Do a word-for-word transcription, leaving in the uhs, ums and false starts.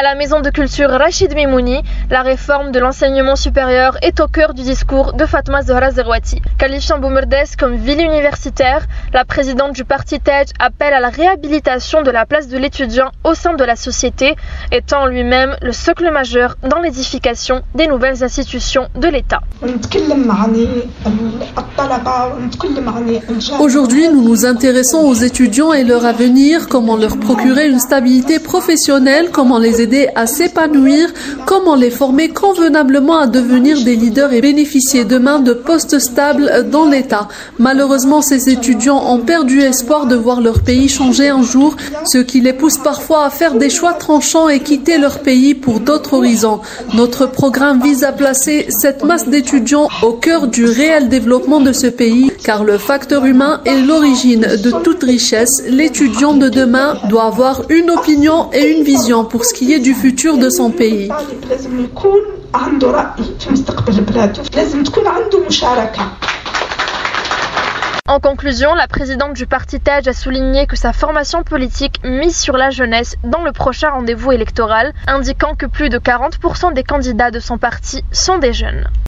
À la maison de culture Rachid Mimouni, la réforme de l'enseignement supérieur est au cœur du discours de Fatma Zahra Zerouati. Qualifiant Boumerdès comme ville universitaire, la présidente du parti Tej appelle à la réhabilitation de la place de l'étudiant au sein de la société, étant lui-même le socle majeur dans l'édification des nouvelles institutions de l'État. Aujourd'hui, nous nous intéressons aux étudiants et leur avenir, comment leur procurer une stabilité professionnelle, comment les aider à s'épanouir, comment les former convenablement à devenir des leaders et bénéficier demain de postes stables dans l'État. Malheureusement, ces étudiants ont perdu espoir de voir leur pays changer un jour, ce qui les pousse parfois à faire des choix tranchants et quitter leur pays pour d'autres horizons. Notre programme vise à placer cette masse d'étudiants au cœur du réel développement de ce pays, car le facteur humain est l'origine de toute richesse. L'étudiant de demain doit avoir une opinion et une vision pour ce qui est du futur de son pays. En conclusion, la présidente du parti Tej a souligné que sa formation politique mise sur la jeunesse dans le prochain rendez-vous électoral, indiquant que plus de quarante pour cent des candidats de son parti sont des jeunes.